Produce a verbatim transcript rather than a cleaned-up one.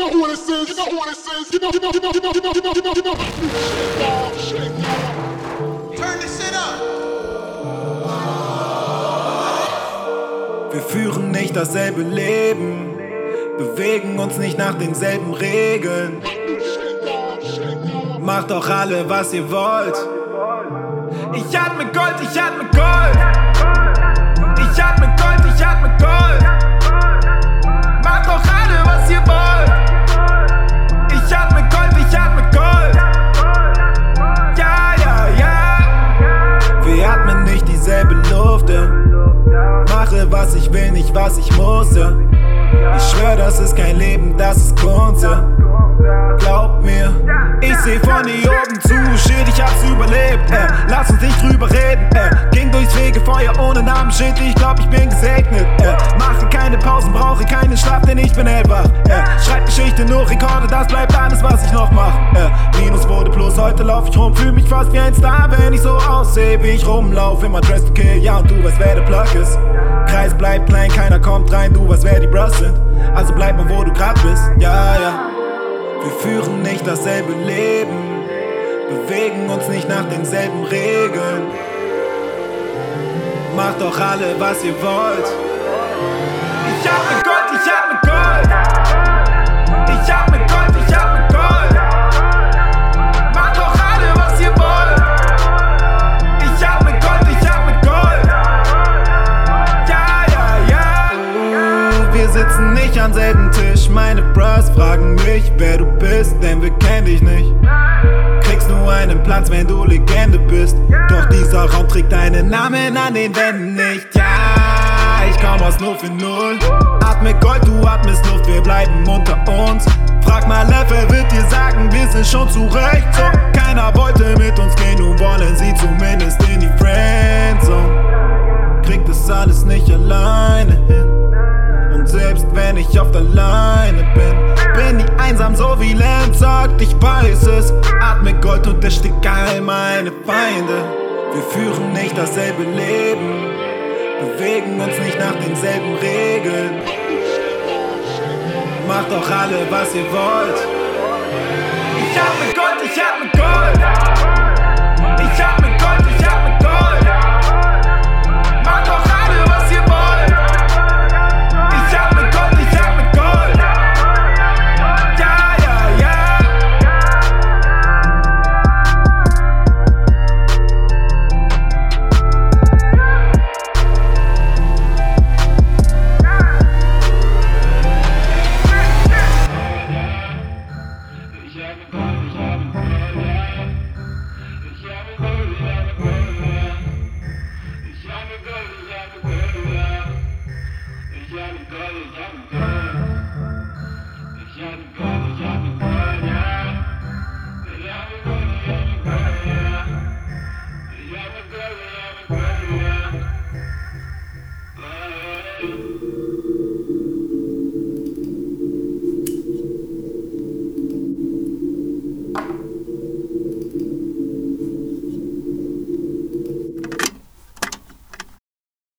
know what it is, you know what it is, you know, you know, you know, you know, you know, you know, you know, you know, shake off, shake off. Turn this shit up. Wir führen nicht dasselbe Leben, bewegen uns nicht nach denselben Regeln. Macht doch alle, was ihr wollt. Ich atme Gold, ich atme Gold. Ich atme Gold, ich atme Gold. Macht doch alle, was ihr wollt. Ich atme Gold, ich atme Gold. Ja, ja, ja. Wir atmen nicht dieselbe Luft, ja. Mache, was ich will, nicht was ich muss, ja. Ich schwör, das ist kein Leben, das ist Kunst, ja. Glaub mir, ich seh von hier oben zu, shit, ich hab's überlebt, äh. Lass uns nicht drüber reden, äh. Ging durchs Fegefeuer ohne Namen, shit, ich glaub, ich bin gesegnet, äh. Mache keine Pausen, brauche keinen Schlaf, denn ich bin hellwach, äh. Schreib Geschichte, nur Rekorde, das bleibt alles, was ich noch mach, äh. Minus wurde plus, heute lauf ich rum, fühl mich fast wie ein Star, wenn ich so aussehe, wie ich rumlauf, immer dressed to kill, ja, und du weißt, wer der Plug ist. Kreis bleibt klein, keiner kommt rein, du weißt, wer die Bros sind, also bleib mal, wo du grad bist, ja, ja. Wir führen nicht dasselbe Leben, bewegen uns nicht nach denselben Regeln. Macht doch alle, was ihr wollt. Ich atme Gold, ich atme Gold. Ich atme Gold, ich atme Gold. Macht doch alle, was ihr wollt. Ich atme Gold, ich atme Gold. Ja, ja, ja. Wir sitzen nicht am selben Tisch, meine Bros fragen mich, wer du bist, denn wir kennen dich nicht. Kriegst nur einen Platz, wenn du Legende bist. Doch dieser Raum trägt deinen Namen an den Wänden nicht. Ja, ich komm aus null für null. Atme Gold, du atmest Luft, wir bleiben unter uns. Frag mal wer wird dir sagen, wir sind schon zurecht. So, keiner wollte mit uns gehen, nun wollen sie zumindest in die Friendzone. Krieg das alles nicht alleine hin. Und selbst wenn ich oft alleine bin, bin ich einsam, so wie Lance sagt, ich weiß es. Atme Gold und erstick all meine Feinde. Wir führen nicht dasselbe Leben, bewegen uns nicht nach denselben Regeln. Macht doch alle, was ihr wollt. Ich atme Gold, ich atme Gold. Ich atme Gold, ich atme Gold. Macht doch alle, was ihr wollt. Ich atme Gold, ich atme Gold. Ja, ja, ja. Ich habe Gold, ich habe Gold, ich habe Gold.